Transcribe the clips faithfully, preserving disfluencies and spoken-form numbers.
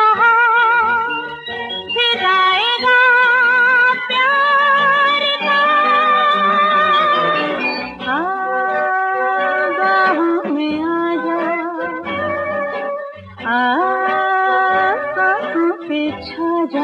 कहाँ फिर आएगा प्यार का। आ बाहों में आ जा, आ सांसों पे छा जा।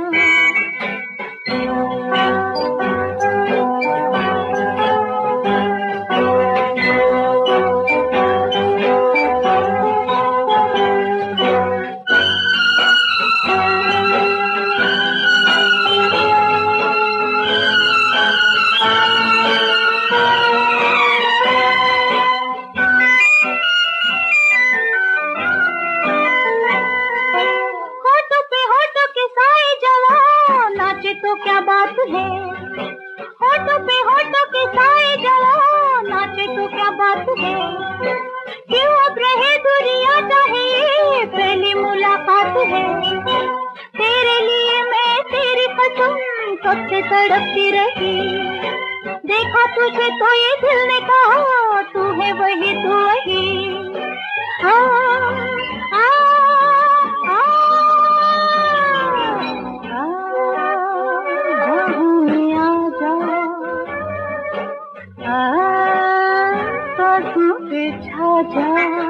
तो क्या बात है, होठों पे होठों के साए जवां नाचे तो क्या बात है। क्यों अब रहे दूरियां, चाहे ये पहली मुलाकात है। तेरे लिए मैं तेरी कसम कब से तड़पती रही। देखा तुझे तो ये दिल ने कहा तू है वही तू वही। हाँ हाँ सांसों पे छा जा।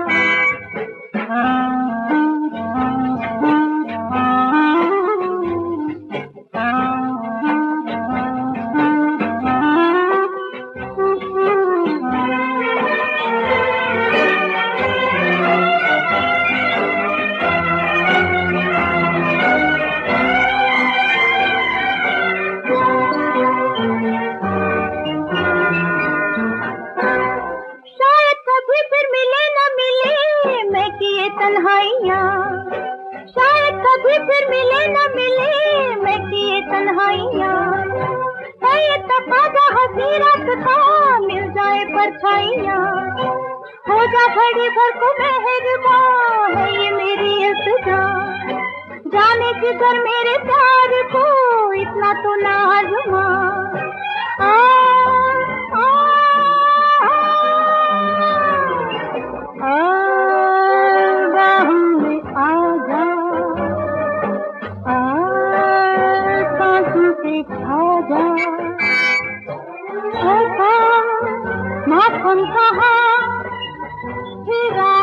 तन्हाइयाँ शायद कभी फिर मिले न मिले, मैं किए तन्हाइयाँ। है ये तकाज़ा हंसी रात का मिल जाए परछाइयाँ। हो जा घड़ी भर को मेहरबान है ये मेरी इल्तिजा। जाने जिगर मेरे प्यार को इतना तो ना आज़मा। आ आ आ आ माखन कहाँ फिर